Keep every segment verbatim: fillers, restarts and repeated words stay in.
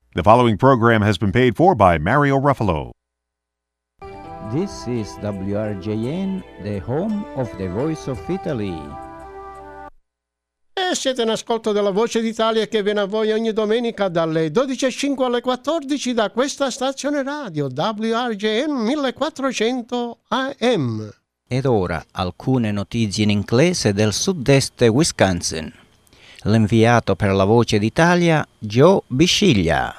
The following program has been paid for by Mario Ruffalo. This is W R J N, the home of the Voice of Italy. E siete in ascolto della Voce d'Italia che viene a voi ogni domenica dalle dodici e cinque alle quattordici da questa stazione radio W R J N millequattrocento A M. Ed ora alcune notizie in inglese del sud-est Wisconsin. L'inviato per la Voce d'Italia, Joe Bisciglia.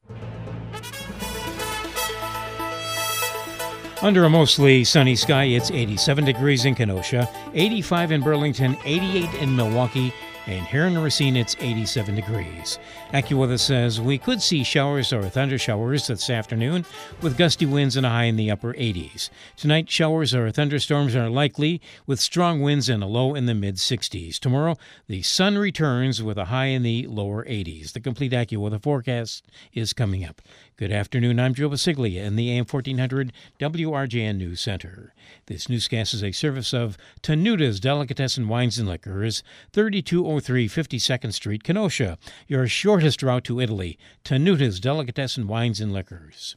Under a mostly sunny sky, it's eighty-seven degrees in Kenosha, eighty-five in Burlington, eighty-eight in Milwaukee, and here in Racine, it's eighty-seven degrees. AccuWeather says we could see showers or thunder showers this afternoon with gusty winds and a high in the upper eighties. Tonight, showers or thunderstorms are likely with strong winds and a low in the mid-sixties. Tomorrow, the sun returns with a high in the lower eighties. The complete AccuWeather forecast is coming up. Good afternoon, I'm Joe Basiglia in the A M fourteen hundred W R J N News Center. This newscast is a service of Tenuta's Delicatessen Wines and Liquors, thirty-two oh three fifty-second Street, Kenosha, your shortest route to Italy. Tenuta's Delicatessen Wines and Liquors.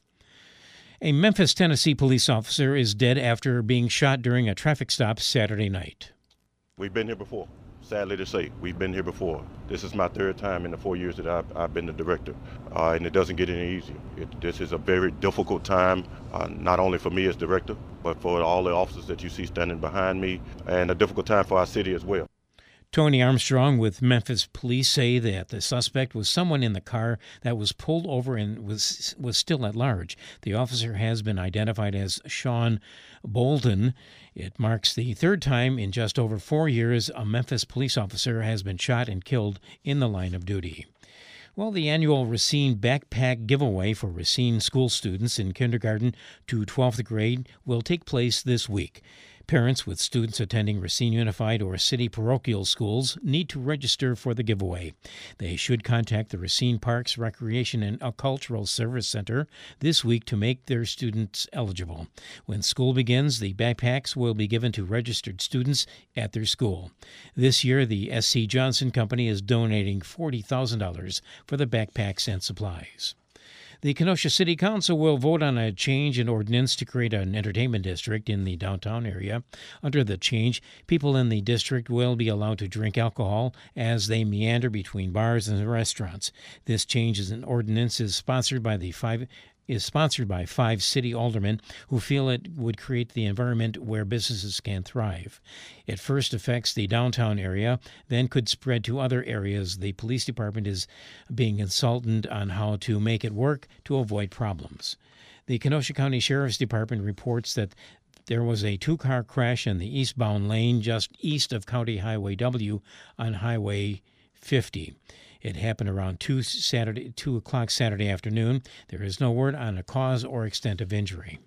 A Memphis, Tennessee police officer is dead after being shot during a traffic stop Saturday night. We've been here before. Sadly to say, we've been here before. This is my third time in the four years that I've, I've been the director, uh, and it doesn't get any easier. It, this is a very difficult time, uh, not only for me as director, but for all the officers that you see standing behind me, and a difficult time for our city as well. Tony Armstrong with Memphis police say that the suspect was someone in the car that was pulled over and was was still at large. The officer has been identified as Sean Bolton. It marks the third time in just over four years a Memphis police officer has been shot and killed in the line of duty. Well, the annual Racine Backpack Giveaway for Racine school students in kindergarten to twelfth grade will take place this week. Parents with students attending Racine Unified or city parochial schools need to register for the giveaway. They should contact the Racine Parks Recreation and Cultural Service Center this week to make their students eligible. When school begins, the backpacks will be given to registered students at their school. This year, the S C Johnson Company is donating forty thousand dollars for the backpacks and supplies. The Kenosha City Council will vote on a change in ordinance to create an entertainment district in the downtown area. Under the change, people in the district will be allowed to drink alcohol as they meander between bars and restaurants. This change in ordinance is sponsored by the five is sponsored by five city aldermen who feel it would create the environment where businesses can thrive. It first affects the downtown area, then could spread to other areas. The police department is being consulted on how to make it work to avoid problems. The Kenosha County Sheriff's Department reports that there was a two-car crash in the eastbound lane just east of County Highway W on Highway fifty. It happened around two Saturday, two o'clock Saturday afternoon. There is no word on a cause or extent of injury.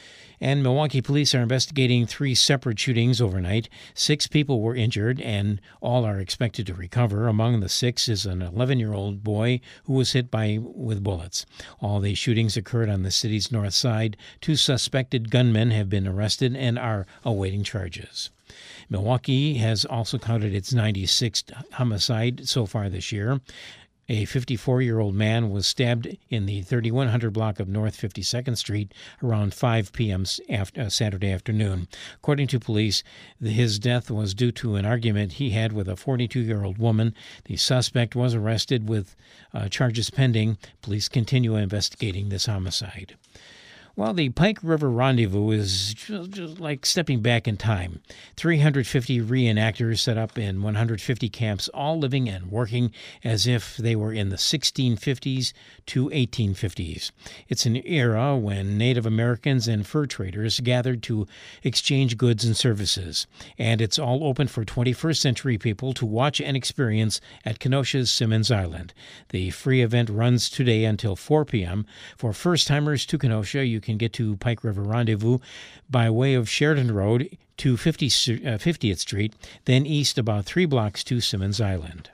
And Milwaukee police are investigating three separate shootings overnight. Six people were injured, and all are expected to recover. Among the six is an eleven-year-old boy who was hit by with bullets. All the shootings occurred on the city's north side. Two suspected gunmen have been arrested and are awaiting charges. Milwaukee has also counted its ninety-sixth homicide so far this year. A fifty-four-year-old man was stabbed in the thirty-one hundred block of North fifty-second Street around five p.m. After, uh, Saturday afternoon. According to police, his death was due to an argument he had with a forty-two-year-old woman. The suspect was arrested with uh, charges pending. Police continue investigating this homicide. Well, the Pike River Rendezvous is just, just like stepping back in time. three hundred fifty reenactors set up in one hundred fifty camps, all living and working as if they were in the sixteen fifties to eighteen fifties. It's an era when Native Americans and fur traders gathered to exchange goods and services. And it's all open for twenty-first century people to watch and experience at Kenosha's Simmons Island. The free event runs today until four p.m. For first-timers to Kenosha, you can get to Pike River Rendezvous by way of Sheridan Road to fiftieth Street, then east about three blocks to Simmons Island.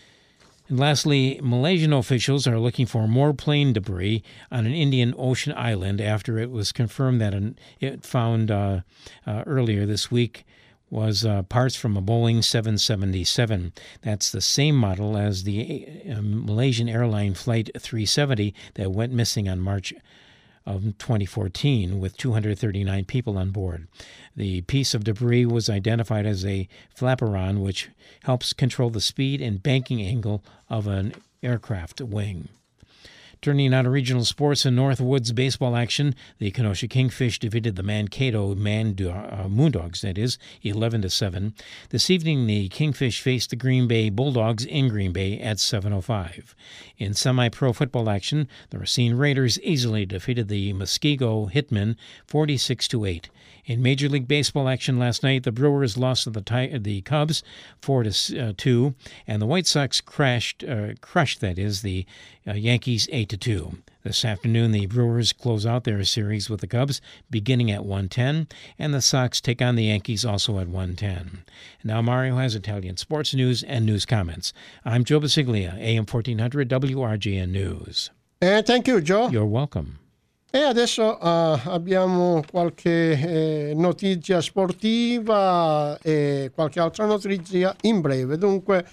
And lastly, Malaysian officials are looking for more plane debris on an Indian Ocean island after it was confirmed that an, it found uh, uh, earlier this week was uh, parts from a Boeing seven seventy-seven. That's the same model as the uh, Malaysian airline Flight three seventy that went missing on March of twenty fourteen with two hundred thirty-nine people on board. The piece of debris was identified as a flaperon, which helps control the speed and banking angle of an aircraft wing. Turning now to regional sports and Northwoods baseball action, the Kenosha Kingfish defeated the Mankato Man uh, Moondogs, that is, eleven to seven. This evening, the Kingfish faced the Green Bay Bulldogs in Green Bay at seven oh five. In semi-pro football action, the Racine Raiders easily defeated the Muskego Hitmen forty-six to eight. In Major League Baseball action last night, the Brewers lost to the Ti- the Cubs four to two, and the White Sox crashed, uh, crushed, that is, the uh, Yankees eight to two. This afternoon, the Brewers close out their series with the Cubs beginning at one ten, and the Sox take on the Yankees also at one ten. Now Mario has Italian sports news and news comments. I'm Joe Basiglia, A M fourteen hundred W R G N News. Eh, thank you, Joe. You're welcome. E adesso uh, abbiamo qualche eh, notizia sportiva e qualche altra notizia in breve. Dunque,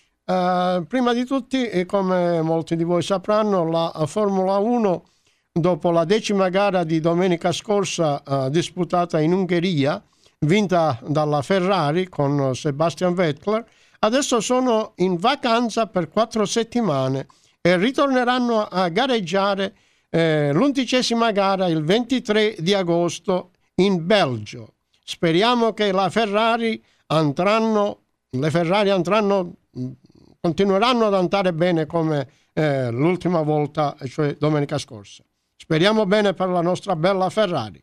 uh, prima di tutti, e come molti di voi sapranno, la Formula uno, dopo la decima gara di domenica scorsa uh, disputata in Ungheria, vinta dalla Ferrari con Sebastian Vettel, adesso sono in vacanza per quattro settimane e ritorneranno a gareggiare Eh, l'undicesima gara il ventitré di agosto in Belgio. Speriamo che la Ferrari andranno, le Ferrari andranno, continueranno ad andare bene come eh, l'ultima volta, cioè domenica scorsa. Speriamo bene per la nostra bella Ferrari.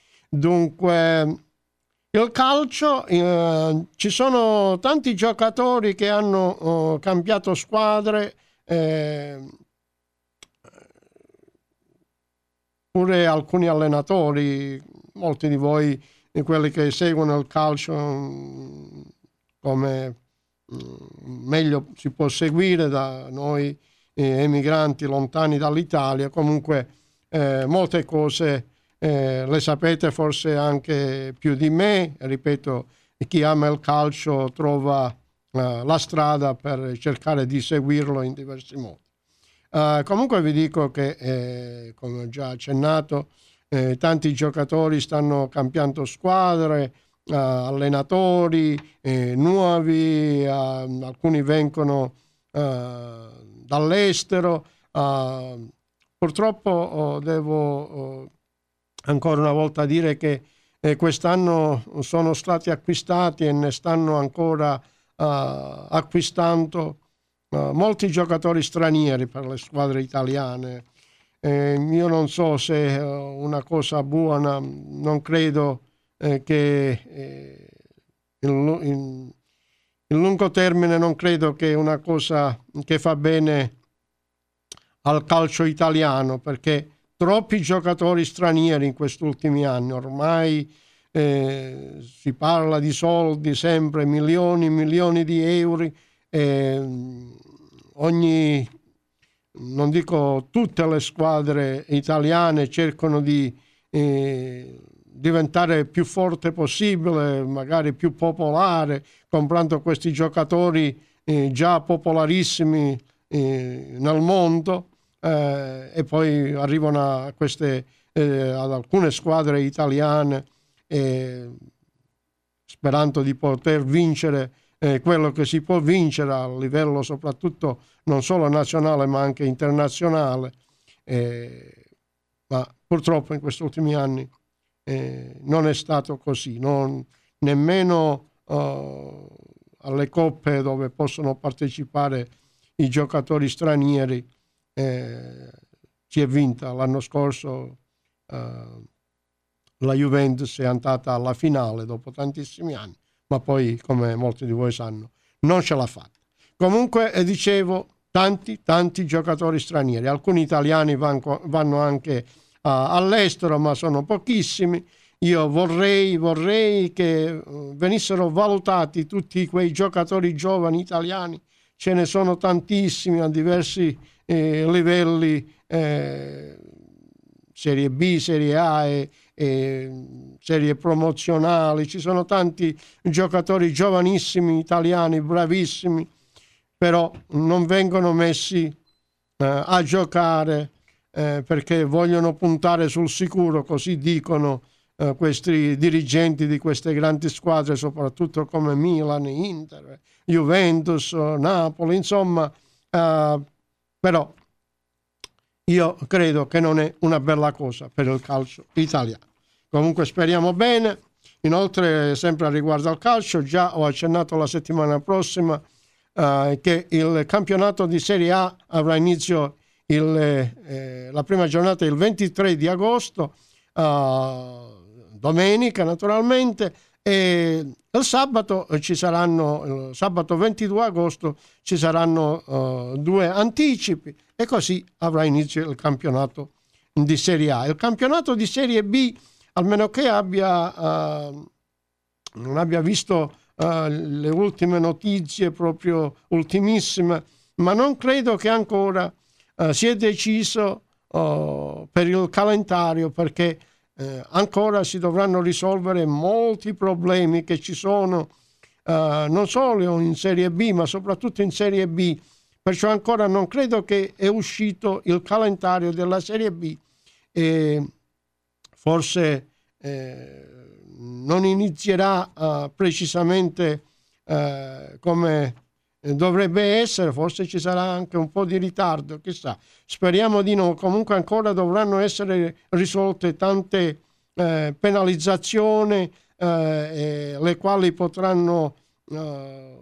Dunque, il calcio, eh, ci sono tanti giocatori che hanno oh, cambiato squadre, eh, pure alcuni allenatori, molti di voi, quelli che seguono il calcio come meglio si può seguire da noi eh, emigranti lontani dall'Italia, comunque eh, molte cose eh, le sapete forse anche più di me. Ripeto, chi ama il calcio trova eh, la strada per cercare di seguirlo in diversi modi. Uh, comunque vi dico che, eh, come ho già accennato, eh, tanti giocatori stanno cambiando squadre, uh, allenatori eh, nuovi, uh, alcuni vengono uh, dall'estero. Uh, purtroppo oh, devo oh, ancora una volta dire che eh, quest'anno sono stati acquistati e ne stanno ancora uh, acquistando Uh, molti giocatori stranieri per le squadre italiane. Eh, io non so se uh, una cosa buona, non credo eh, che eh, in, in, in lungo termine non credo che una cosa che fa bene al calcio italiano, perché troppi giocatori stranieri in questi ultimi anni, ormai eh, si parla di soldi, sempre milioni e milioni di euro. Eh, ogni, non dico tutte le squadre italiane cercano di eh, diventare più forte possibile, magari più popolare, comprando questi giocatori eh, già popolarissimi eh, nel mondo, eh, e poi arrivano a queste eh, ad alcune squadre italiane eh, sperando di poter vincere Eh, quello che si può vincere a livello soprattutto non solo nazionale ma anche internazionale, eh, ma purtroppo in questi ultimi anni eh, non è stato così, non, nemmeno uh, alle coppe dove possono partecipare i giocatori stranieri eh, si è vinta. L'anno scorso uh, la Juventus è andata alla finale dopo tantissimi anni, ma poi, come molti di voi sanno, non ce l'ha fatta. Comunque, eh, dicevo, tanti, tanti giocatori stranieri. Alcuni italiani vanno, vanno anche uh, all'estero, ma sono pochissimi. Io vorrei, vorrei che uh, venissero valutati tutti quei giocatori giovani italiani. Ce ne sono tantissimi a diversi eh, livelli, eh, Serie B, Serie A e, eh, serie promozionali, ci sono tanti giocatori giovanissimi italiani, bravissimi, però non vengono messi eh, a giocare eh, perché vogliono puntare sul sicuro, così dicono eh, questi dirigenti di queste grandi squadre, soprattutto come Milan, Inter, Juventus, Napoli, insomma, eh, però io credo che non è una bella cosa per il calcio italiano. Comunque speriamo bene. Inoltre, sempre riguardo al calcio, già ho accennato la settimana prossima eh, che il campionato di Serie A avrà inizio il, eh, la prima giornata il ventitré di agosto, eh, domenica naturalmente, e il sabato ci saranno, il sabato ventidue agosto ci saranno uh, due anticipi e così avrà inizio il campionato di Serie A. Il campionato di Serie B, almeno che abbia uh, non abbia visto uh, le ultime notizie, proprio ultimissime, ma non credo che ancora uh, si è deciso uh, per il calendario, perché Eh, ancora si dovranno risolvere molti problemi che ci sono eh, non solo in Serie B ma soprattutto in Serie B, perciò ancora non credo che è uscito il calendario della Serie B e forse eh, non inizierà eh, precisamente eh, come dovrebbe essere, forse ci sarà anche un po' di ritardo, chissà, speriamo di no. Comunque ancora dovranno essere risolte tante eh, penalizzazioni eh, eh, le quali potranno eh,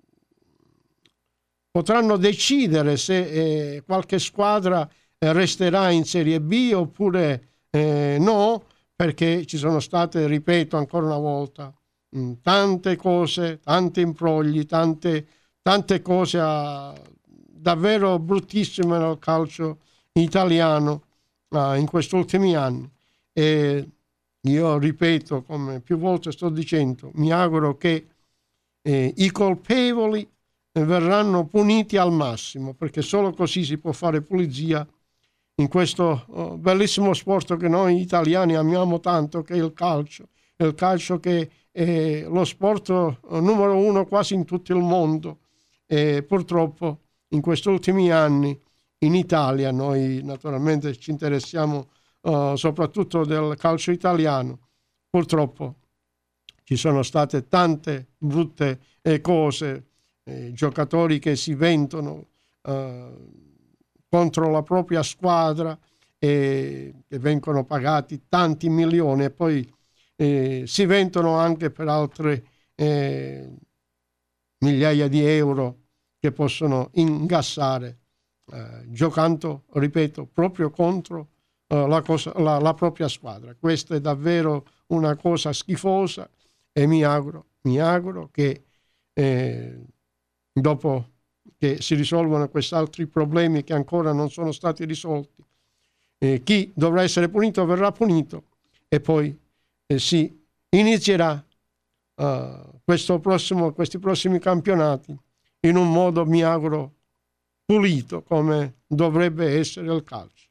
potranno decidere se eh, qualche squadra eh, resterà in Serie B oppure eh, no, perché ci sono state, ripeto ancora una volta, mh, tante cose, tanti imbrogli, tante tante cose uh, davvero bruttissime nel calcio italiano uh, in questi ultimi anni, e io ripeto, come più volte sto dicendo, mi auguro che eh, i colpevoli eh, verranno puniti al massimo, perché solo così si può fare pulizia in questo uh, bellissimo sport che noi italiani amiamo tanto, che è il calcio, il calcio che è lo sport uh, numero uno quasi in tutto il mondo. E purtroppo in questi ultimi anni in Italia, noi naturalmente ci interessiamo uh, soprattutto del calcio italiano, purtroppo ci sono state tante brutte eh, cose, eh, giocatori che si vendono uh, contro la propria squadra e, e vengono pagati tanti milioni e poi eh, si vendono anche per altre eh, migliaia di euro che possono ingassare eh, giocando, ripeto, proprio contro eh, la, cosa, la, la propria squadra. Questa è davvero una cosa schifosa e mi auguro, mi auguro che eh, dopo che si risolvono questi altri problemi che ancora non sono stati risolti, eh, chi dovrà essere punito verrà punito e poi eh, si inizierà uh, questo prossimo, questi prossimi campionati in un modo, mi auguro, pulito, come dovrebbe essere il calcio.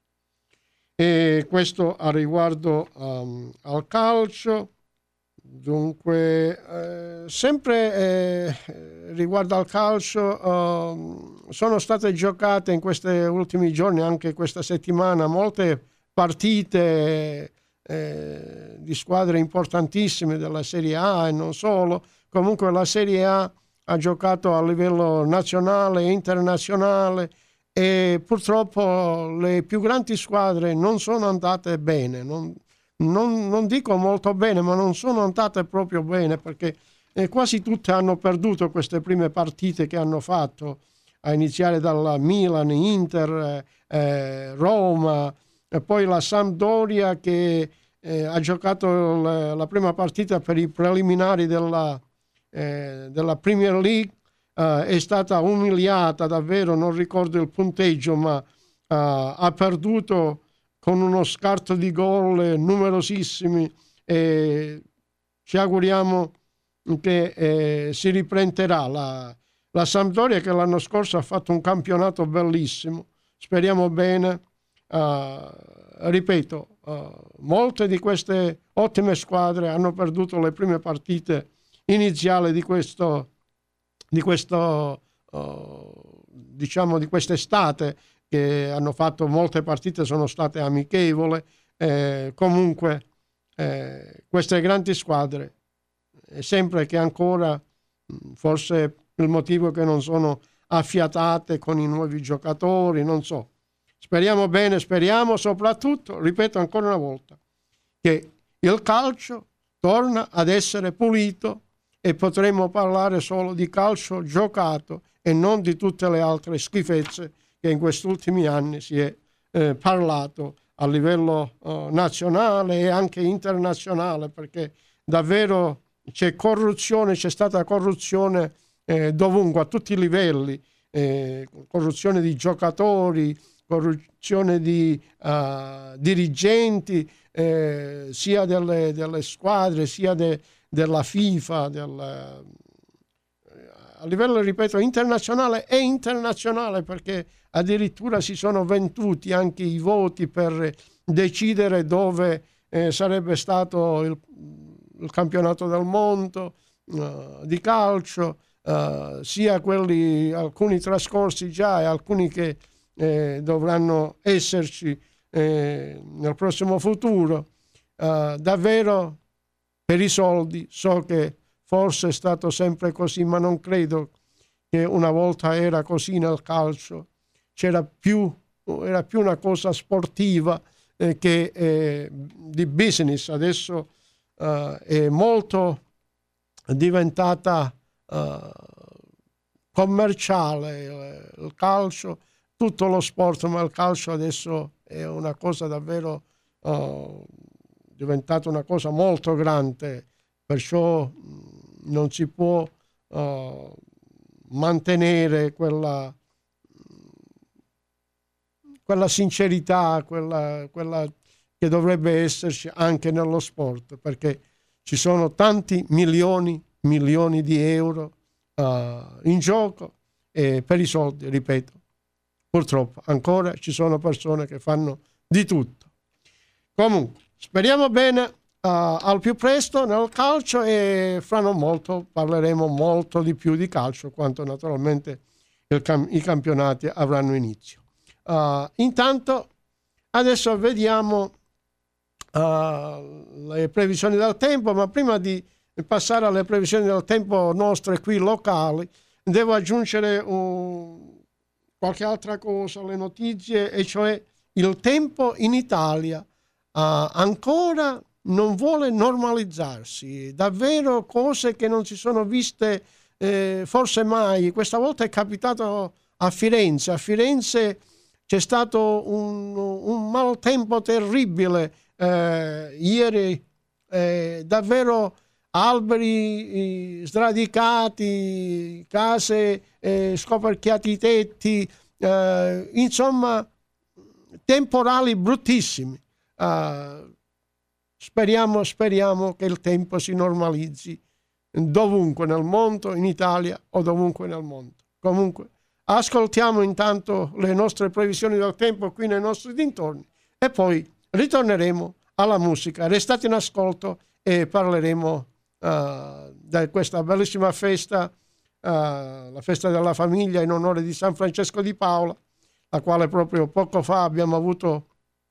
E questo a riguardo um, al calcio. Dunque, eh, sempre eh, riguardo al calcio, eh, sono state giocate in questi ultimi giorni, anche questa settimana, molte partite eh, di squadre importantissime della Serie A e non solo. Comunque la Serie A ha giocato a livello nazionale e internazionale e purtroppo le più grandi squadre non sono andate bene, non, non, non dico molto bene, ma non sono andate proprio bene, perché eh, quasi tutte hanno perduto queste prime partite che hanno fatto, a iniziare dalla Milan, Inter, eh, Roma, e poi la Sampdoria che eh, ha giocato la, la prima partita per i preliminari della Eh, della Premier League, eh, è stata umiliata davvero, non ricordo il punteggio, ma eh, ha perduto con uno scarto di gol numerosissimi e ci auguriamo che eh, si riprenderà la, la Sampdoria, che l'anno scorso ha fatto un campionato bellissimo, speriamo bene, eh, ripeto, uh, molte di queste ottime squadre hanno perduto le prime partite iniziali di questo, di questo uh, diciamo di quest'estate, che hanno fatto molte partite, sono state amichevoli. Eh, comunque eh, queste grandi squadre, è sempre che ancora, forse il motivo è che non sono affiatate con i nuovi giocatori, non so. Speriamo bene, speriamo soprattutto, ripeto ancora una volta, che il calcio torna ad essere pulito e potremo parlare solo di calcio giocato e non di tutte le altre schifezze che in questi ultimi anni si è eh, parlato a livello eh, nazionale e anche internazionale, perché davvero c'è corruzione, c'è stata corruzione eh, dovunque, a tutti i livelli, eh, corruzione di giocatori, corruzione di uh, dirigenti, eh, sia delle, delle squadre, sia de, della FIFA, del, a livello, ripeto, internazionale e internazionale, perché addirittura si sono venduti anche i voti per decidere dove eh, sarebbe stato il, il campionato del mondo uh, di calcio, uh, sia quelli, alcuni trascorsi già e alcuni che eh, dovranno esserci eh, nel prossimo futuro. Uh, davvero per i soldi, so che forse è stato sempre così, ma non credo che una volta era così nel calcio. C'era più, era più una cosa sportiva eh, che eh, di business. Adesso eh, è molto diventata eh, commerciale eh, il calcio, tutto lo sport, ma il calcio adesso è una cosa davvero eh, diventata una cosa molto grande, perciò non si può uh, mantenere quella, quella sincerità, quella, quella che dovrebbe esserci anche nello sport, perché ci sono tanti milioni, milioni di euro uh, in gioco e per i soldi, ripeto, purtroppo ancora ci sono persone che fanno di tutto. Comunque, speriamo bene. Uh, al più presto nel calcio, e fra non molto parleremo molto di più di calcio, quanto naturalmente il cam- i campionati avranno inizio. Uh, intanto adesso vediamo uh, le previsioni del tempo, ma prima di passare alle previsioni del tempo nostre qui locali devo aggiungere un, qualche altra cosa alle notizie, e cioè il tempo in Italia uh, ancora non vuole normalizzarsi, davvero cose che non si sono viste eh, forse mai. Questa volta è capitato a Firenze, a Firenze c'è stato un, un maltempo terribile eh, ieri, eh, davvero alberi eh, sradicati, case eh, scoperchiati i tetti, eh, insomma temporali bruttissimi. Uh, Speriamo, speriamo che il tempo si normalizzi dovunque nel mondo, in Italia o dovunque nel mondo. Comunque, ascoltiamo intanto le nostre previsioni del tempo qui nei nostri dintorni e poi ritorneremo alla musica. Restate in ascolto e parleremo uh, di questa bellissima festa, uh, la festa della famiglia in onore di San Francesco di Paola, la quale proprio poco fa abbiamo avuto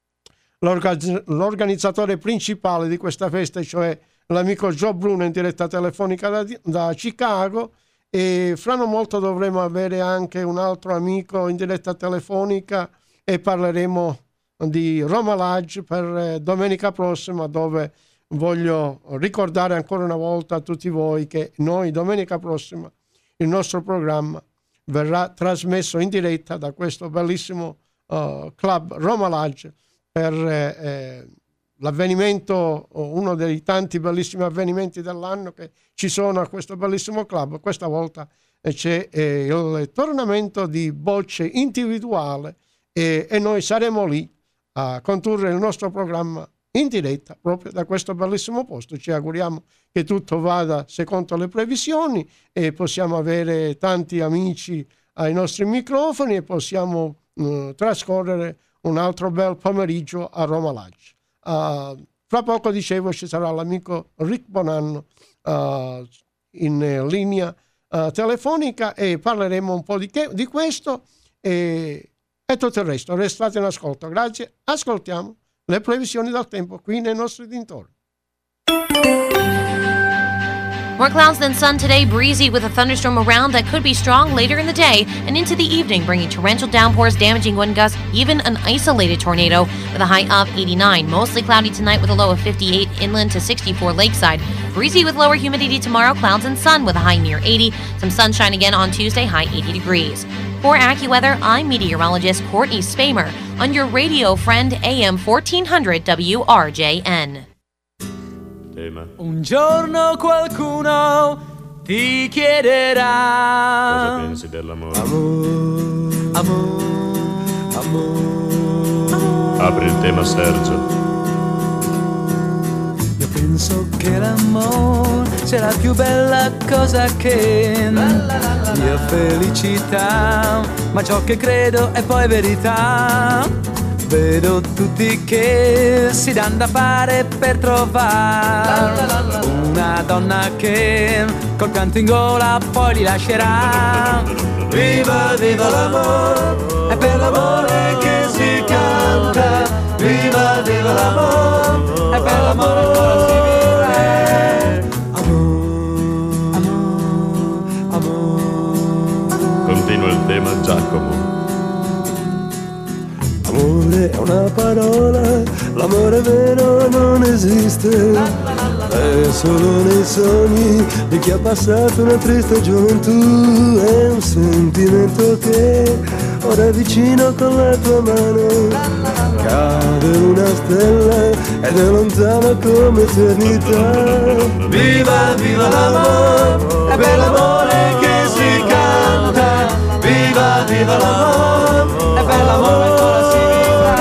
l'organizzatore principale di questa festa, cioè l'amico Joe Bruno, in diretta telefonica da, da Chicago, e fra non molto dovremo avere anche un altro amico in diretta telefonica e parleremo di Roma Lodge per domenica prossima, dove voglio ricordare ancora una volta a tutti voi che noi domenica prossima il nostro programma verrà trasmesso in diretta da questo bellissimo uh, club Roma Lodge per eh, l'avvenimento, uno dei tanti bellissimi avvenimenti dell'anno che ci sono a questo bellissimo club. Questa volta eh, c'è eh, il tornamento di bocce individuale e, e noi saremo lì a condurre il nostro programma in diretta proprio da questo bellissimo posto. Ci auguriamo che tutto vada secondo le previsioni e possiamo avere tanti amici ai nostri microfoni e possiamo eh, trascorrere un altro bel pomeriggio a Roma Lodge. Uh, fra poco, dicevo, ci sarà l'amico Rick Bonanno uh, in linea uh, telefonica e parleremo un po' di, che, di questo e, e tutto il resto. Restate in ascolto. Grazie. Ascoltiamo le previsioni del tempo qui nei nostri dintorni. More clouds than sun today, breezy with a thunderstorm around that could be strong later in the day and into the evening, bringing torrential downpours, damaging wind gusts, even an isolated tornado with a high of eighty-nine. Mostly cloudy tonight with a low of fifty-eight, inland to sixty-four lakeside. Breezy with lower humidity tomorrow, clouds and sun with a high near eighty. Some sunshine again on Tuesday, high eighty degrees. For AccuWeather, I'm meteorologist Courtney Spamer on your radio friend A M fourteen hundred W R J N. Un giorno qualcuno ti chiederà: cosa pensi dell'amore? Amore, amore, amore. Apri il tema, Sergio. Io penso che l'amore sia la più bella cosa che la mia felicità, ma ciò che credo è poi verità. Vedo tutti che si danno da fare per trovare una donna che col pianto in gola poi li lascerà. Viva, viva l'amore, è per l'amore che si canta. Viva, viva l'amore, è per l'amore che si vive. Amore, amore, amore. Continua il tema, Giacomo. Amore è una parola, l'amore vero non esiste, è solo nei sogni di chi ha passato una triste gioventù, è un sentimento che ora è vicino con la tua mano, cade una stella ed è lontana come eternità. Viva, viva l'amore, è per l'amore che si canta, viva, viva l'amore, è per l'amore che ora si vive.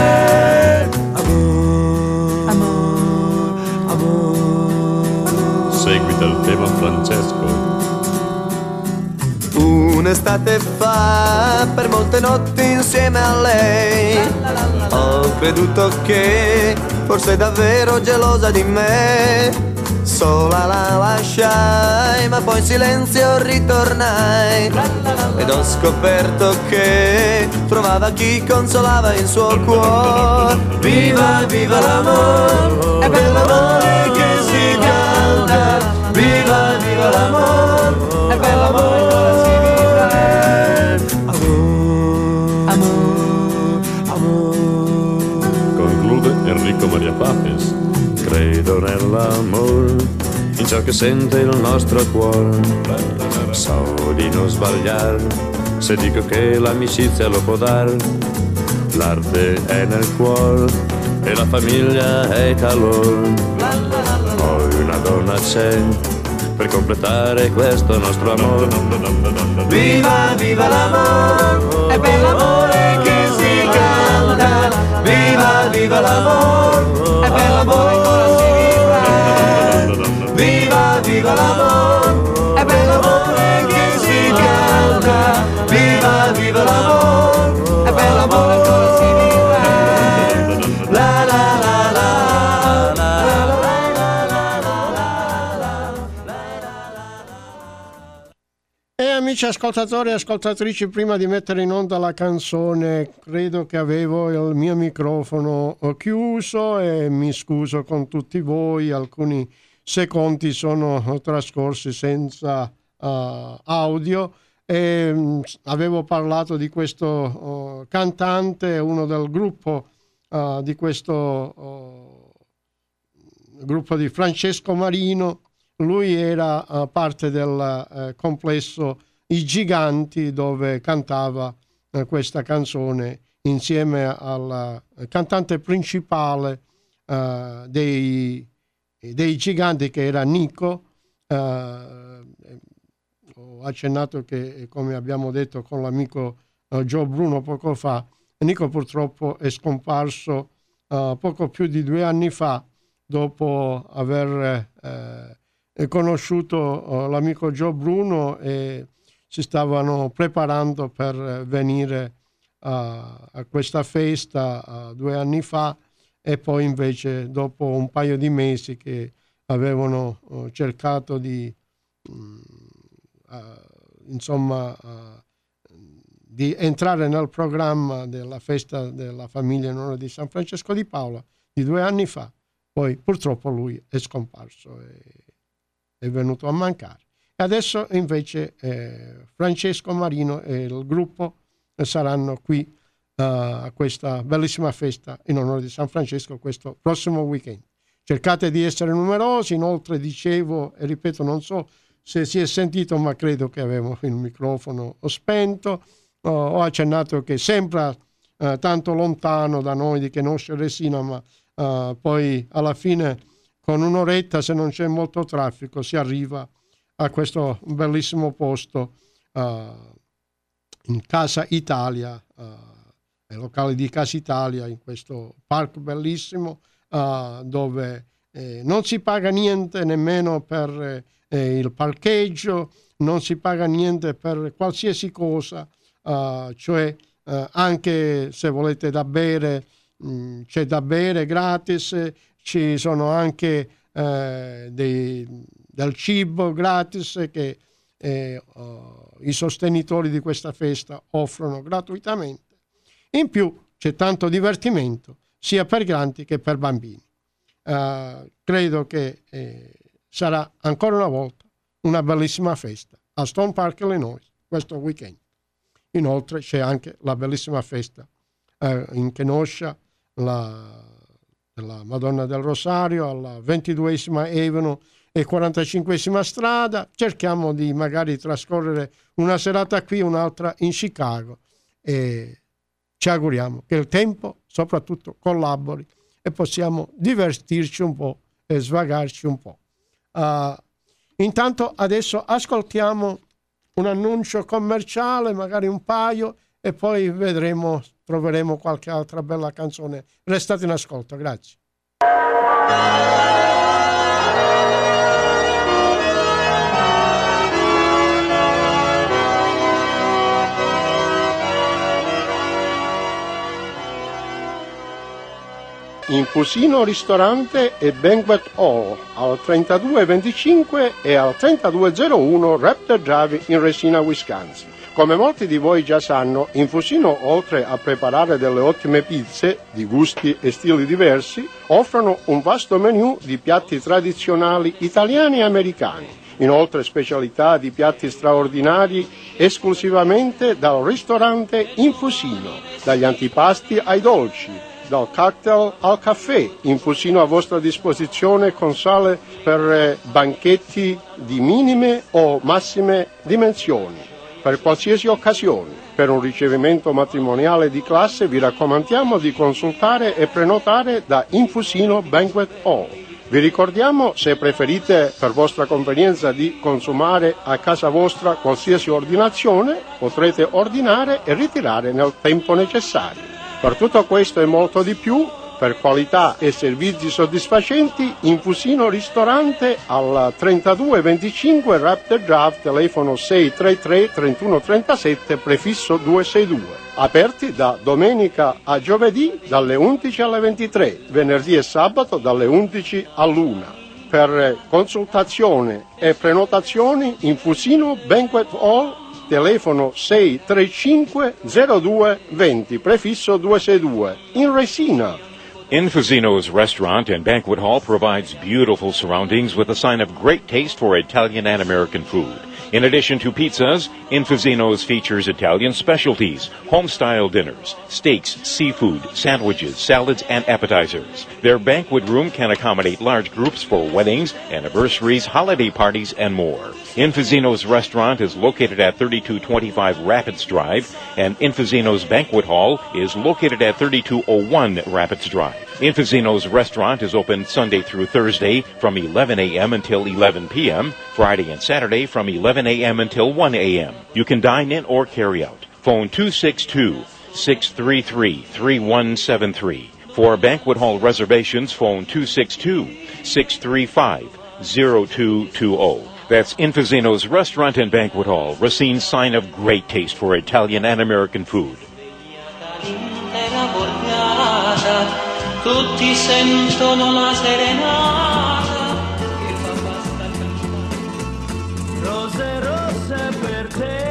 Seguita il tema, Francesco. Un'estate fa, per molte notti insieme a lei, ho creduto che fosse davvero gelosa di me. Sola la lasciai, ma poi in silenzio ritornai ed ho scoperto che trovava chi consolava il suo cuore. Viva, viva l'amore, è per l'amore che si canta. Viva, viva l'amore, è per l'amore che ora si vive. Amore, amore, amore. Conclude Enrico Maria Papes. Credo nell'amore, in ciò che sente il nostro cuore. So di non sbagliare se dico che l'amicizia lo può dare. L'arte è nel cuore e la famiglia è calore. Poi una donna c'è per completare questo nostro amore. Viva, viva l'amore, è per l'amore che si canta. Viva, viva l'amore, è per l'amore che ora si vive. Viva, viva l'amore, è per l'amore che si canta. Viva, viva l'amore, è per l'amore che ora si vive. La la la la la la. E amici ascoltatori e ascoltatrici, prima di mettere in onda la canzone, credo che avevo il mio microfono chiuso e mi scuso con tutti voi. Alcuni secondi sono trascorsi senza uh, audio e um, avevo parlato di questo uh, cantante, uno del gruppo uh, di questo uh, gruppo di Francesco Marino. Lui era uh, parte del uh, complesso I Giganti, dove cantava uh, questa canzone insieme al uh, cantante principale uh, dei, dei Giganti, che era Nico. Uh, ho accennato che, come abbiamo detto con l'amico uh, Joe Bruno poco fa, Nico purtroppo è scomparso uh, poco più di due anni fa, dopo aver uh, È conosciuto uh, l'amico Joe Bruno e si stavano preparando per venire a, a questa festa uh, due anni fa, e poi invece dopo un paio di mesi che avevano uh, cercato di um, uh, insomma uh, di entrare nel programma della festa della famiglia in onore di San Francesco di Paola di due anni fa, poi purtroppo lui è scomparso e è venuto a mancare. E adesso invece eh, Francesco Marino e il gruppo saranno qui uh, a questa bellissima festa in onore di San Francesco questo prossimo weekend. Cercate di essere numerosi. Inoltre dicevo e ripeto, non so se si è sentito, ma credo che avevo il microfono spento. Uh, ho accennato che sembra uh, tanto lontano da noi di Kenosha Resina, ma uh, poi alla fine con un'oretta, se non c'è molto traffico, si arriva a questo bellissimo posto uh, in Casa Italia, uh, ai locali di Casa Italia, in questo parco bellissimo uh, dove eh, non si paga niente nemmeno per eh, il parcheggio, non si paga niente per qualsiasi cosa, uh, cioè uh, anche se volete da bere mh, c'è da bere gratis, ci sono anche eh, dei, del cibo gratis che eh, uh, i sostenitori di questa festa offrono gratuitamente. In più c'è tanto divertimento sia per grandi che per bambini. Uh, credo che eh, sarà ancora una volta una bellissima festa a Stone Park, Illinois, questo weekend. Inoltre c'è anche la bellissima festa uh, in Kenosha, la la Madonna del Rosario alla ventiduesima Avenue e quarantacinquesima strada. Cerchiamo di magari trascorrere una serata qui, un'altra in Chicago, e ci auguriamo che il tempo soprattutto collabori e possiamo divertirci un po' e svagarci un po'. Uh, intanto adesso ascoltiamo un annuncio commerciale, magari un paio, e poi vedremo, troveremo qualche altra bella canzone. Restate in ascolto, grazie. Infusino ristorante e banquet hall al trentadue venticinque e al trentadue zero uno Raptor Drive in Resina, Wisconsin. Come molti di voi già sanno, Infusino, oltre a preparare delle ottime pizze di gusti e stili diversi, offrono un vasto menù di piatti tradizionali italiani e americani. Inoltre specialità di piatti straordinari esclusivamente dal ristorante Infusino, dagli antipasti ai dolci, dal cocktail al caffè. Infusino a vostra disposizione con sale per banchetti di minime o massime dimensioni, per qualsiasi occasione. Per un ricevimento matrimoniale di classe vi raccomandiamo di consultare e prenotare da Infusino Banquet Hall. Vi ricordiamo, se preferite per vostra convenienza di consumare a casa vostra qualsiasi ordinazione, potrete ordinare e ritirare nel tempo necessario. Per tutto questo e molto di più, per qualità e servizi soddisfacenti, Infusino ristorante al trentadue venticinque Raptor Drive, telefono sei tre tre trentuno trentasette, prefisso duecentosessantadue. Aperti da domenica a giovedì dalle undici alle ventitré, venerdì e sabato dalle undici all'una. Per consultazione e prenotazioni, Infusino Banquet Hall, telefono sei tre cinque zero due venti, prefisso duecentosessantadue, in Resina. Infusino's restaurant and banquet hall provides beautiful surroundings with a sign of great taste for Italian and American food. In addition to pizzas, Infusino's features Italian specialties, home-style dinners, steaks, seafood, sandwiches, salads, and appetizers. Their banquet room can accommodate large groups for weddings, anniversaries, holiday parties, and more. Infusino's restaurant is located at thirty-two twenty-five Rapids Drive, and Infusino's banquet hall is located at thirty-two oh one Rapids Drive. Infusino's restaurant is open Sunday through Thursday from eleven a.m. until eleven p.m., Friday and Saturday from eleven a.m. until one a.m. You can dine in or carry out. Phone two six two, six three three, three one seven three. For banquet hall reservations, phone two six two, six three five, zero two two zero. That's Infusino's Restaurant and Banquet Hall, Racine's sign of great taste for Italian and American food. tutti sentono la serenata che fa basta canzone. Rose rosse per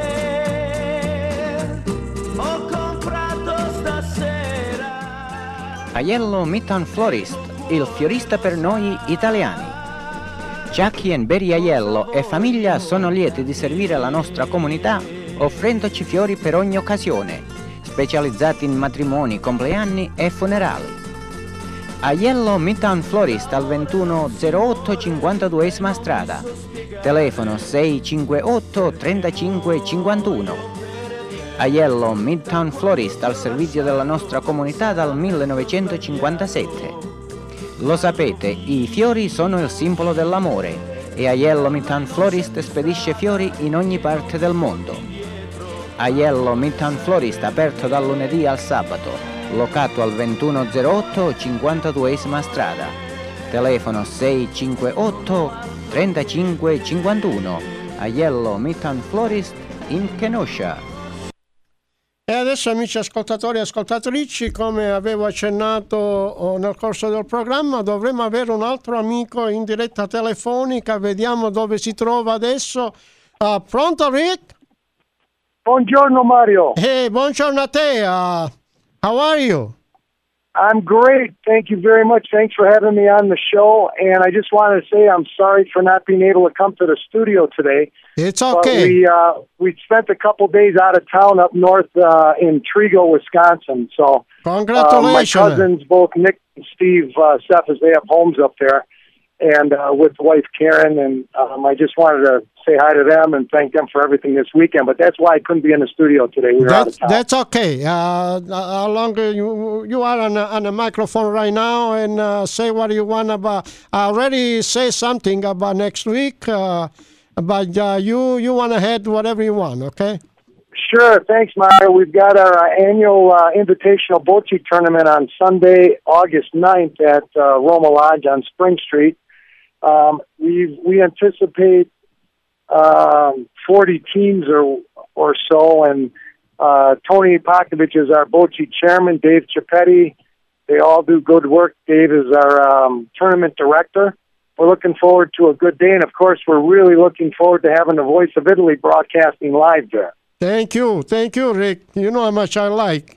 te ho comprato stasera. Aiello Midtown Florist, il fiorista per noi italiani. Jackie and Barry Aiello e famiglia sono lieti di servire la nostra comunità offrendoci fiori per ogni occasione, specializzati in matrimoni, compleanni e funerali. Aiello Midtown Florist al ventuno zero otto cinquantaduesima strada. Telefono sei cinque otto trentacinque cinquantuno. Aiello Midtown Florist al servizio della nostra comunità dal millenovecentocinquantasette. Lo sapete, i fiori sono il simbolo dell'amore e Aiello Midtown Florist spedisce fiori in ogni parte del mondo. Aiello Midtown Florist aperto dal lunedì al sabato, locato al ventuno zero otto cinquantaduesima strada. Telefono sei cinque otto trentacinque cinquantuno. Aiello Midtown Florist in Kenosha. E adesso, amici ascoltatori e ascoltatrici, come avevo accennato nel corso del programma, dovremo avere un altro amico in diretta telefonica. Vediamo dove si trova adesso. Uh, pronto, Rick? Buongiorno, Mario. Hey, buongiorno a te. Uh, how are you? I'm great. Thank you very much. Thanks for having me on the show. And I just wanted to say I'm sorry for not being able to come to the studio today. It's okay. But we uh, we spent a couple days out of town up north uh, in Trigo, Wisconsin. So congratulations. Uh, my cousins, both Nick and Steve uh, Cephas, they have homes up there. And uh, with wife Karen, and um, I just wanted to say hi to them and thank them for everything this weekend. But that's why I couldn't be in the studio today. We were that's, out of town. That's okay. Uh, how long you you are on a, on a microphone right now, and uh, say what you want about. I already say something about next week, uh, but uh, you you want to head whatever you want. Okay. Sure. Thanks, Mario. We've got our uh, annual uh, invitational bocce tournament on Sunday, August ninth at uh, Roma Lodge on Spring Street. Um, we we anticipate um, forty teams or or so, and uh, Tony Pakovich is our bocce chairman. Dave Chiappetti, they all do good work. Dave is our um, tournament director. We're looking forward to a good day, and of course, we're really looking forward to having the Voice of Italy broadcasting live there. Thank you, thank you, Rick. You know how much I like.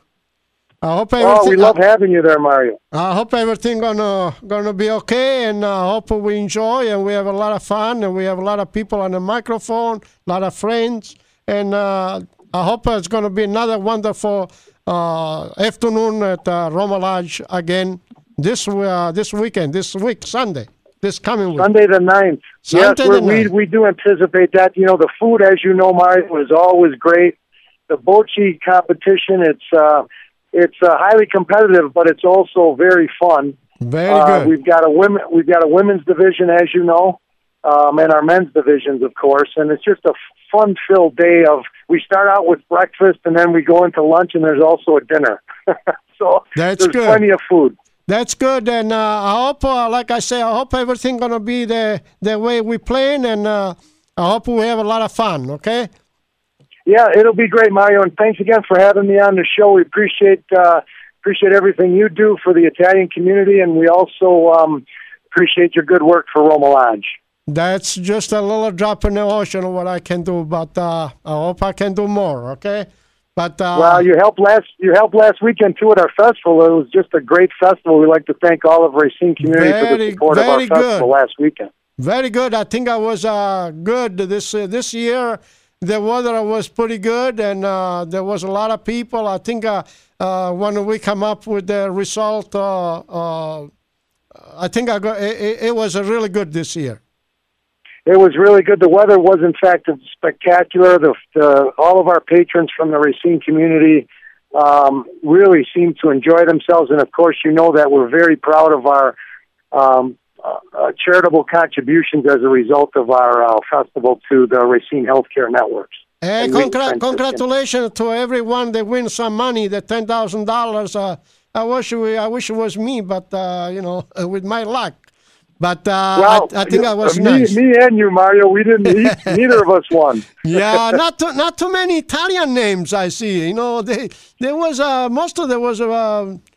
I hope oh, we love having you there, Mario. I hope everything gonna gonna be okay, and I hope we enjoy and we have a lot of fun, and we have a lot of people on the microphone, a lot of friends, and uh, I hope it's gonna be another wonderful uh, afternoon at uh, Roma Lodge again this uh, this weekend, this week, Sunday, this coming week. Sunday the ninth. Sunday yes, the we ninth. we do anticipate that. You know, the food, as you know, Mario, is always great. The bocce competition, it's. Uh, It's uh, highly competitive, but it's also very fun. Very uh, good. We've got a women, we've got a women's division, as you know, um, and our men's divisions, of course. And it's just a fun-filled day of. We start out with breakfast, and then we go into lunch, and there's also a dinner. so That's there's good. plenty of food. That's good, and uh, I hope, uh, like I say, I hope everything gonna be the the way we plan, and uh, I hope we have a lot of fun. Okay. Yeah, it'll be great, Mario, and thanks again for having me on the show. We appreciate uh, appreciate everything you do for the Italian community, and we also um, appreciate your good work for Roma Lodge. That's just a little drop in the ocean of what I can do, but uh, I hope I can do more. Okay, but uh, well, you helped last you helped last weekend too at our festival. It was just a great festival. We'd like to thank all of Racine community for the support of our festival last weekend. Very good. I think I was uh, good this uh, this year. The weather was pretty good, and uh, there was a lot of people. I think uh, uh, when we come up with the result, uh, uh, I think I got, it, it was a really good this year. It was really good. The weather was, in fact, spectacular. The, the, all of our patrons from the Racine community um, really seemed to enjoy themselves. And, of course, you know that we're very proud of our um, uh, charitable contributions as a result of our uh, festival to the Racine Healthcare Networks. Hey, congra- congratulations to everyone that wins some money, the ten thousand dollars. Uh, I wish we, I wish it was me, but, uh, you know, with my luck. But uh, well, I, I think I was me, nice. Me and you, Mario, we didn't. Neither of us won. Yeah, not too, not too many Italian names I see. You know, they there was uh, most of there was uh,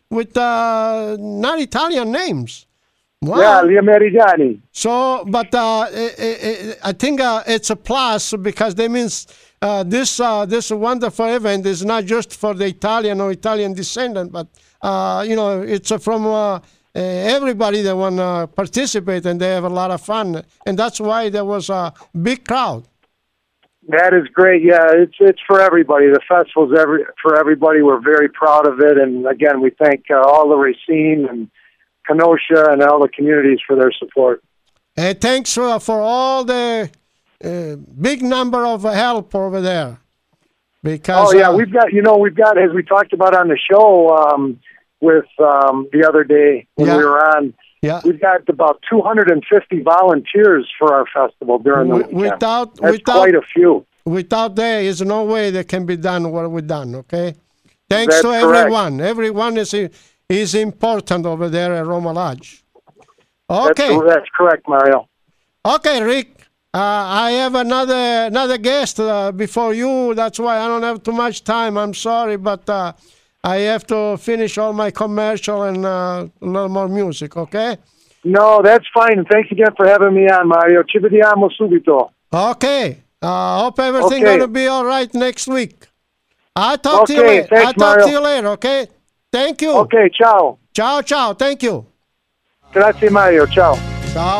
with uh, not Italian names. Wow. Yeah, gli americani. So, but uh, I, I, I think uh, it's a plus because that means uh, this uh, this wonderful event is not just for the Italian or Italian descendant, but uh, you know, it's uh, from uh, everybody that want to participate, and they have a lot of fun, and that's why there was a big crowd. That is great. Yeah, it's it's for everybody. The festival's every for everybody. We're very proud of it, and again, we thank uh, all the Racine and Kenosha and all the communities for their support. And thanks uh, for all the uh, big number of help over there. Because oh yeah, uh, we've got you know we've got as we talked about on the show um, with um, the other day when yeah. we were on. Yeah. We've got about two hundred fifty volunteers for our festival during the weekend. Without, That's without, quite a few. Without there is no way that can be done what we've done. Okay. Thanks That's to correct. everyone. Everyone is is important over there at Roma Lodge. Okay. That's, that's correct, Mario. Okay, Rick. Uh, I have another another guest uh, before you. That's why I don't have too much time. I'm sorry, but uh, I have to finish all my commercial and uh, a little more music, okay? No, that's fine. And thanks again for having me on, Mario. Ci vediamo subito. Okay. I uh, hope everything okay. gonna be all right next week. I'll talk okay, to you later. Thanks, I'll talk Mario. to you later, okay? Thank you. Okay, ciao. Ciao, ciao. Thank you. Grazie, Mario. Ciao. Ciao.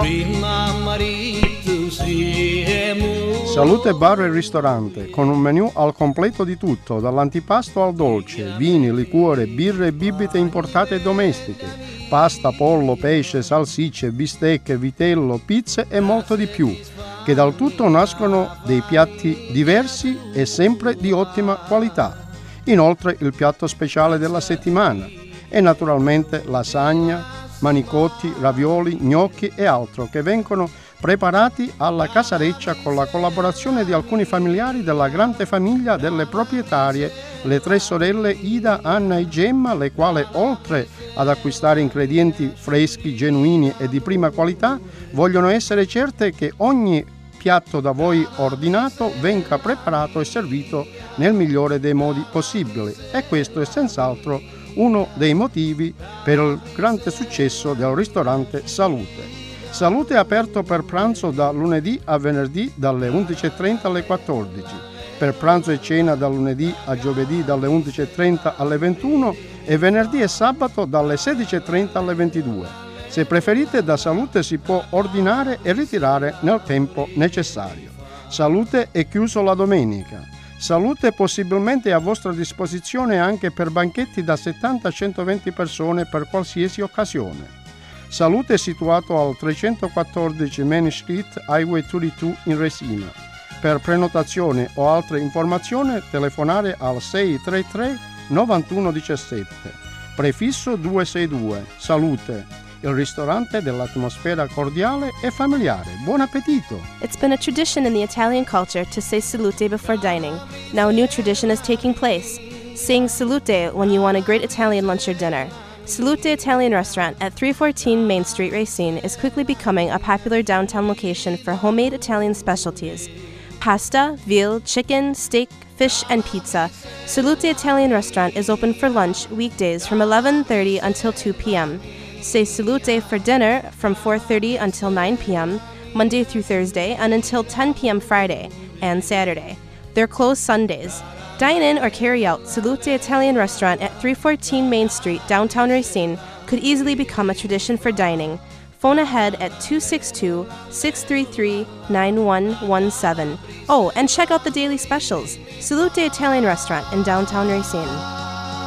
Salute Bar e Ristorante, con un menù al completo di tutto, dall'antipasto al dolce, vini, liquore, birre e bibite importate e domestiche, pasta, pollo, pesce, salsicce, bistecche, vitello, pizze e molto di più, che dal tutto nascono dei piatti diversi e sempre di ottima qualità. Inoltre il piatto speciale della settimana e naturalmente lasagna, manicotti, ravioli, gnocchi e altro che vengono preparati alla casareccia con la collaborazione di alcuni familiari della grande famiglia delle proprietarie, le tre sorelle Ida, Anna e Gemma, le quali oltre ad acquistare ingredienti freschi, genuini e di prima qualità, vogliono essere certe che ogni piatto da voi ordinato venga preparato e servito nel migliore dei modi possibili, e questo è senz'altro uno dei motivi per il grande successo del ristorante Salute. Salute è aperto per pranzo da lunedì a venerdì dalle undici e trenta alle quattordici, per pranzo e cena da lunedì a giovedì dalle undici e trenta alle ventuno e venerdì e sabato dalle sedici e trenta alle ventidue. Se preferite, da Salute si può ordinare e ritirare nel tempo necessario. Salute è chiuso la domenica. Salute possibilmente è a vostra disposizione anche per banchetti da settanta a centoventi persone per qualsiasi occasione. Salute è situato al trecentoquattordici Main Street, Highway ventidue in Resina. Per prenotazione o altre informazioni telefonare al sei tre tre nove uno uno sette. Prefisso duecentosesantadue. Salute, il ristorante dell'atmosfera cordiale e familiare. Buon appetito! It's been a tradition in the Italian culture to say salute before dining. Now a new tradition is taking place, saying salute when you want a great Italian lunch or dinner. Salute Italian Restaurant at three fourteen Main Street, Racine is quickly becoming a popular downtown location for homemade Italian specialties. Pasta, veal, chicken, steak, fish, and pizza. Salute Italian Restaurant is open for lunch weekdays from eleven thirty until two p.m. Say Salute for dinner from four thirty until nine p.m., Monday through Thursday, and until ten p.m. Friday and Saturday. They're closed Sundays. Dine in or carry out. Salute Italian Restaurant at three fourteen Main Street, downtown Racine, could easily become a tradition for dining. Phone ahead at two six two, six three three, nine one one seven. Oh, and check out the daily specials. Salute Italian Restaurant in downtown Racine.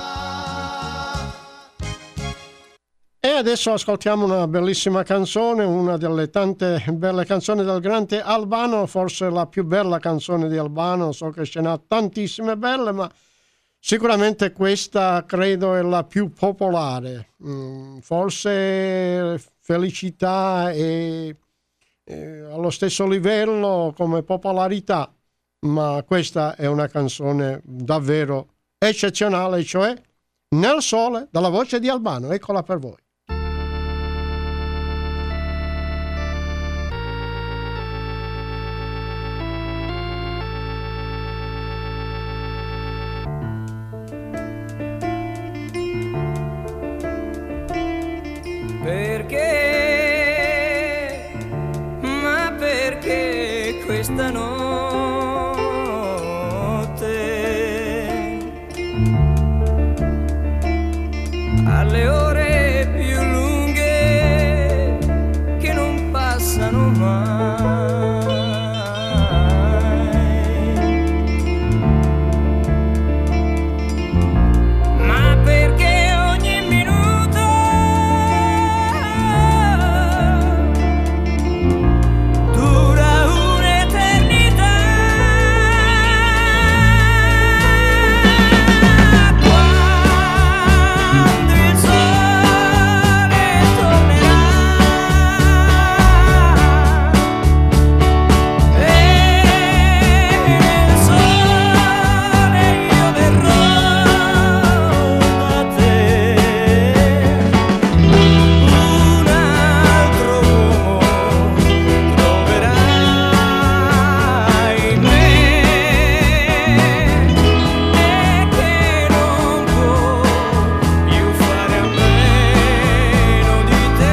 E adesso ascoltiamo una bellissima canzone, una delle tante belle canzoni del grande Albano, forse la più bella canzone di Albano. So che ce n'ha tantissime belle, ma sicuramente questa credo è la più popolare. Mm, forse Felicità è, è allo stesso livello come popolarità, ma questa è una canzone davvero eccezionale, cioè Nel sole, dalla voce di Albano. Eccola per voi. Perché, ma perché questa notte alle ore più lunghe che non passano mai, ma perché ogni minuto dura un'eternità. Quando il sole tornerà e nel sole io verrò da te, un altro uomo troverai in me, e che non può più fare a meno di te.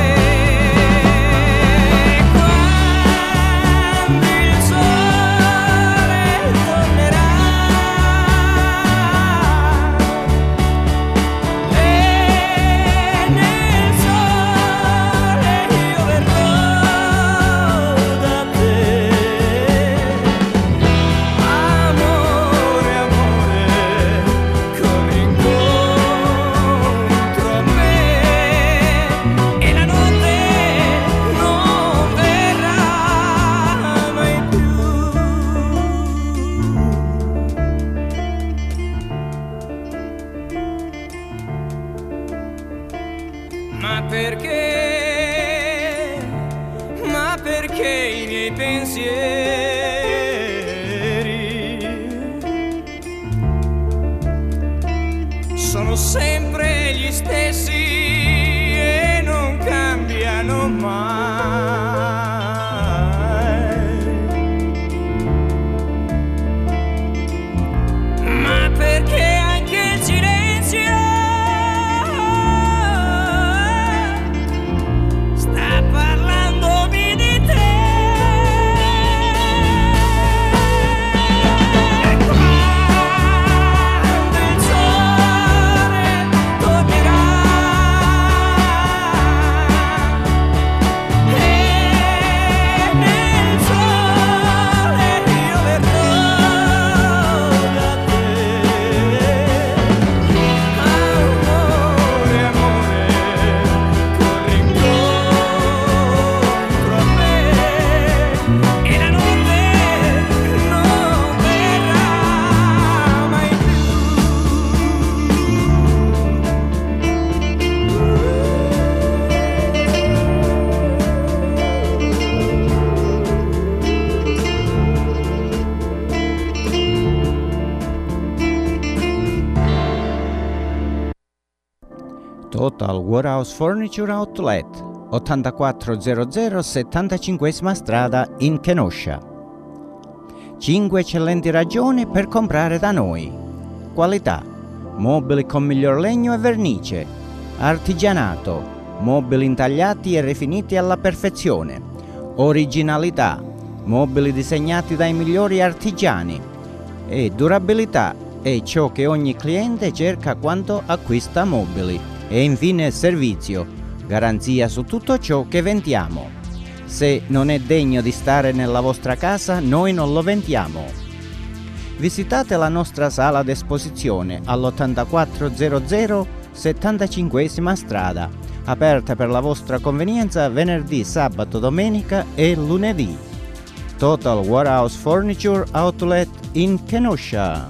Quando il sole tornerà e nel sole io verrò da te, amore, amore, corri incontro a me e la notte non verrà mai più. Ma perché, ma perché i miei pensieri sono sempre gli stessi e non cambiano mai, ma perché anche il silenzio sta parlandomi di te. Quando il sole tornerà e nel sole io verrò da te, amore, amore, corri incontro a me e la notte non verrà mai più. Total Warehouse Furniture Outlet, ottantaquattrocento settantacinquesima strada in Kenosha. cinque eccellenti ragioni per comprare da noi. Qualità: mobili con miglior legno e vernice, artigianato, mobili intagliati e rifiniti alla perfezione, originalità, mobili disegnati dai migliori artigiani, e durabilità è ciò che ogni cliente cerca quando acquista mobili. E infine servizio, garanzia su tutto ciò che vendiamo. Se non è degno di stare nella vostra casa, noi non lo vendiamo. Visitate la nostra sala d'esposizione all'ottantaquattrocento settantacinquesima strada, aperta per la vostra convenienza venerdì, sabato, domenica e lunedì. Total Warehouse Furniture Outlet in Kenosha.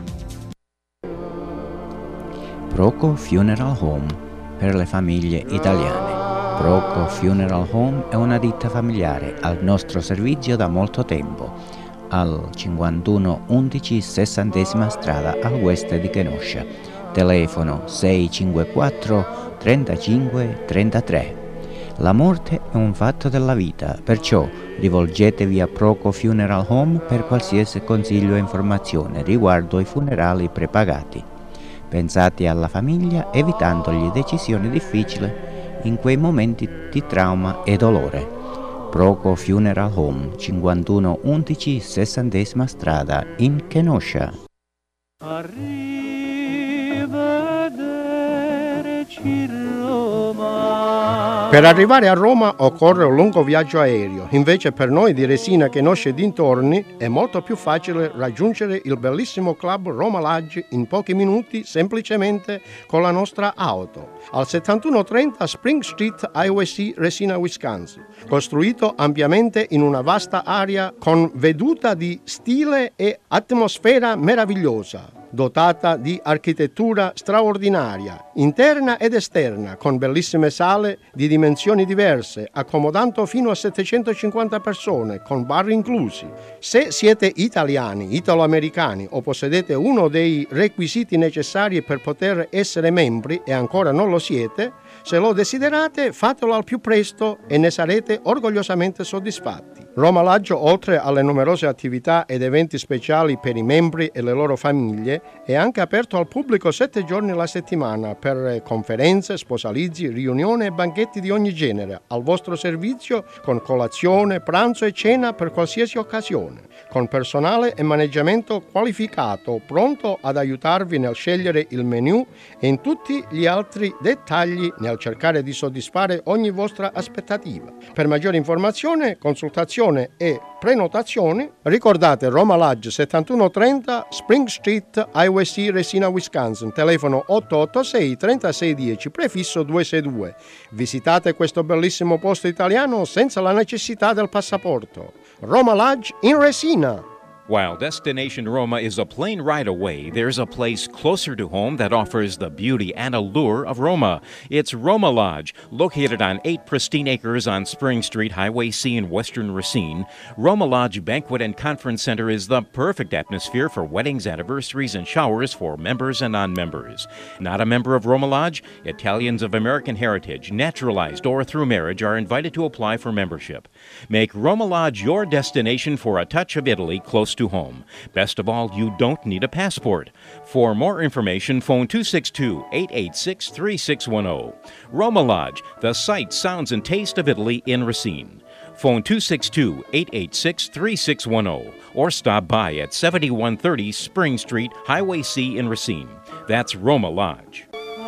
Proco Funeral Home per le famiglie italiane. Proco Funeral Home è una ditta familiare al nostro servizio da molto tempo, al cinquantuno undici sessantesima strada al west di Kenosha. Telefono sei cinque quattro trentacinque trentatré. La morte è un fatto della vita, perciò rivolgetevi a Proco Funeral Home per qualsiasi consiglio e informazione riguardo ai funerali prepagati. Pensate alla famiglia evitandogli decisioni difficili in quei momenti di trauma e dolore. Proco Funeral Home, cinquantuno undici sessantesima strada in Kenosha. Arrivederci Roma. Per arrivare a Roma occorre un lungo viaggio aereo, invece per noi di Resina, Kenosha e dintorni è molto più facile raggiungere il bellissimo club Roma Lodge in pochi minuti semplicemente con la nostra auto. Al settantuno trenta Spring Street, Highway C, Resina, Wisconsin, costruito ampiamente in una vasta area con veduta di stile e atmosfera meravigliosa, dotata di architettura straordinaria, interna ed esterna, con bellissime sale di dimensioni diverse, accomodando fino a settecentocinquanta persone, con bar inclusi. Se siete italiani, italo-americani o possedete uno dei requisiti necessari per poter essere membri e ancora non lo siete, se lo desiderate fatelo al più presto e ne sarete orgogliosamente soddisfatti. Roma Lodge, oltre alle numerose attività ed eventi speciali per i membri e le loro famiglie, è anche aperto al pubblico sette giorni alla settimana per conferenze, sposalizzi, riunioni e banchetti di ogni genere, al vostro servizio con colazione, pranzo e cena per qualsiasi occasione, con personale e maneggiamento qualificato, pronto ad aiutarvi nel scegliere il menù e in tutti gli altri dettagli nel cercare di soddisfare ogni vostra aspettativa. Per maggiore informazione, consultazione e prenotazioni, ricordate Roma Lodge settantuno trenta Spring Street, Highway C, Resina, Wisconsin, telefono otto otto sei trentasei dieci, prefisso duecentosessantadue. Visitate questo bellissimo posto italiano senza la necessità del passaporto. Roma Lodge in Resina. While Destination Roma is a plane ride away, there's a place closer to home that offers the beauty and allure of Roma. It's Roma Lodge, located on eight pristine acres on Spring Street, Highway C in western Racine. Roma Lodge Banquet and Conference Center is the perfect atmosphere for weddings, anniversaries, and showers for members and non-members. Not a member of Roma Lodge? Italians of American heritage, naturalized or through marriage, are invited to apply for membership. Make Roma Lodge your destination for a touch of Italy close to home. Best of all, you don't need a passport. For more information, phone two six two, eight eight six, three six one zero. Roma Lodge, the sight, sounds, and taste of Italy in Racine. Phone two six two, eight eight six, three six one zero or stop by at seventy-one thirty Spring Street, Highway C in Racine. That's Roma Lodge.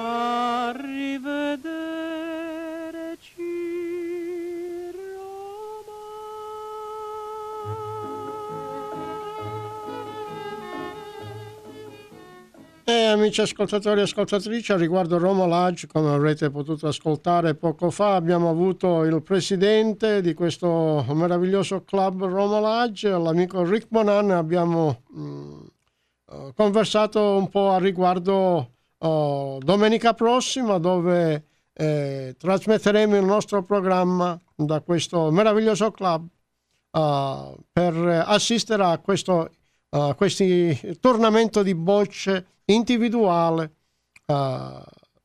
E amici ascoltatori e ascoltatrici, a riguardo Roma Lodge, come avrete potuto ascoltare poco fa, abbiamo avuto il presidente di questo meraviglioso club Roma Lodge, l'amico Rick Bonan. Abbiamo mh, conversato un po' a riguardo uh, domenica prossima, dove eh, trasmetteremo il nostro programma da questo meraviglioso club uh, per assistere a questo uh, questi tornamento di bocce individuale, uh,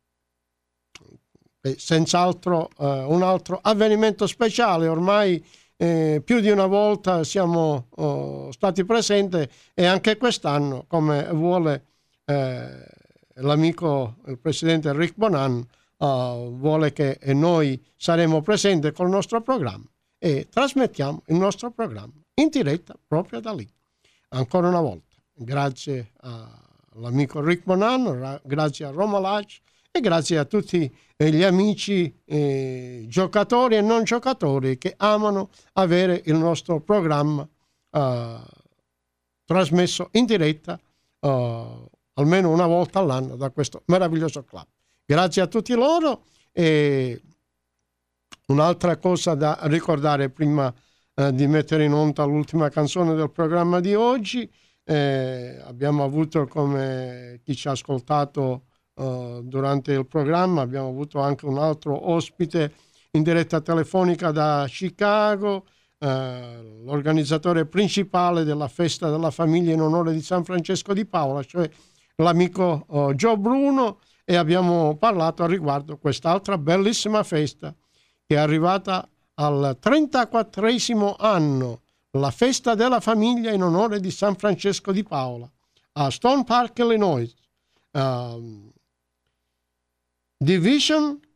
e senz'altro uh, un altro avvenimento speciale. Ormai eh, più di una volta siamo uh, stati presenti, e anche quest'anno, come vuole eh, l'amico, il presidente Rick Bonan, uh, vuole che noi saremo presenti col nostro programma e trasmettiamo il nostro programma in diretta proprio da lì. Ancora una volta, grazie a l'amico Rick Bonan, grazie a Roma Lodge e grazie a tutti eh, gli amici eh, giocatori e non giocatori che amano avere il nostro programma eh, trasmesso in diretta eh, almeno una volta all'anno da questo meraviglioso club. Grazie a tutti loro. E un'altra cosa da ricordare prima eh, di mettere in onda l'ultima canzone del programma di oggi. Eh, abbiamo avuto, come chi ci ha ascoltato uh, durante il programma, abbiamo avuto anche un altro ospite in diretta telefonica da Chicago, eh, l'organizzatore principale della festa della famiglia in onore di San Francesco di Paola, cioè l'amico uh, Joe Bruno, e abbiamo parlato a riguardo quest'altra bellissima festa che è arrivata al trentaquattresimo anno, la festa della famiglia in onore di San Francesco di Paola a Stone Park, Illinois. Um, Division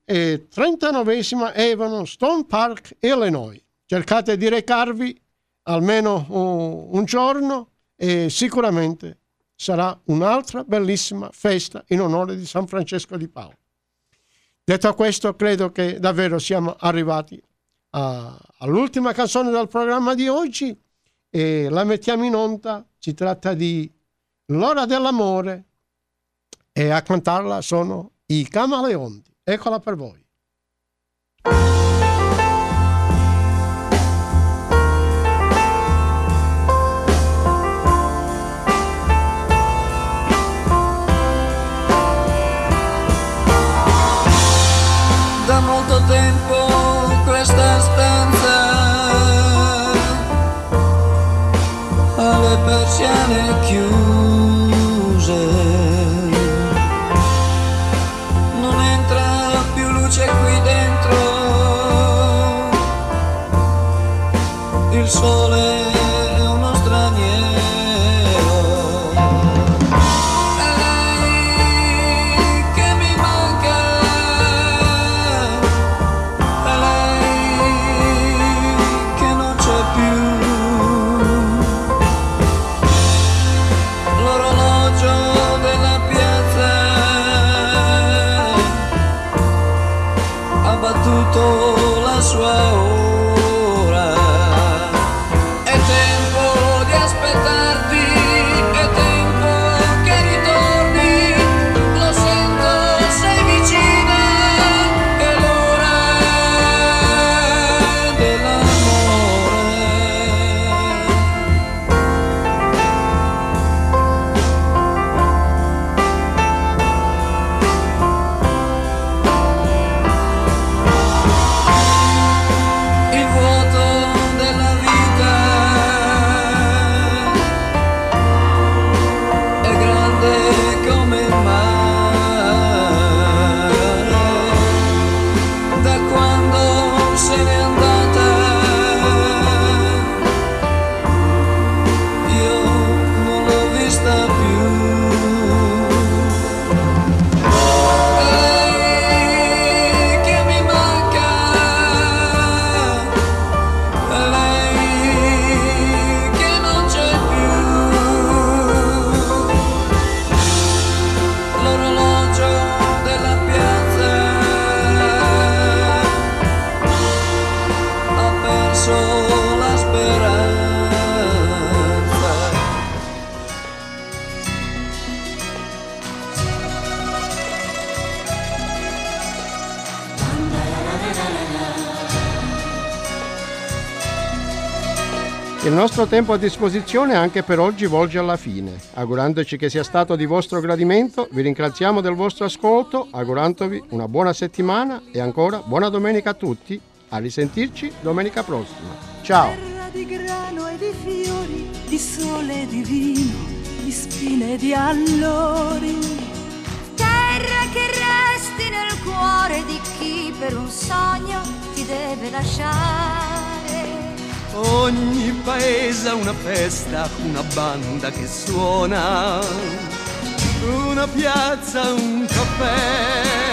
e trentanovesima Avon Stone Park, Illinois. Cercate di recarvi almeno un, un giorno e sicuramente sarà un'altra bellissima festa in onore di San Francesco di Paola. Detto questo, credo che davvero siamo arrivati a, all'ultima canzone del programma di oggi e la mettiamo in onda. Si tratta di L'ora dell'amore e a cantarla sono i Camaleonti. Eccola per voi. Da molto tempo questa stanza ha le persiane chiuse, non entra più luce qui dentro, il sole è uno straniero. La sua ora, è tempo di aspettarti, è tempo che ritorni, lo sento, sei vicina, è l'ora Il nostro tempo a disposizione anche per oggi volge alla fine. Augurandoci che sia stato di vostro gradimento, vi ringraziamo del vostro ascolto, augurandovi una buona settimana e ancora buona domenica a tutti. A risentirci domenica prossima. Ciao! Terra di grano e di fiori, di sole e di vino, di spine e di allori. Terra che resti nel cuore di chi per un sogno ti deve lasciare. Ogni paese ha una festa, una banda che suona, una piazza, un caffè.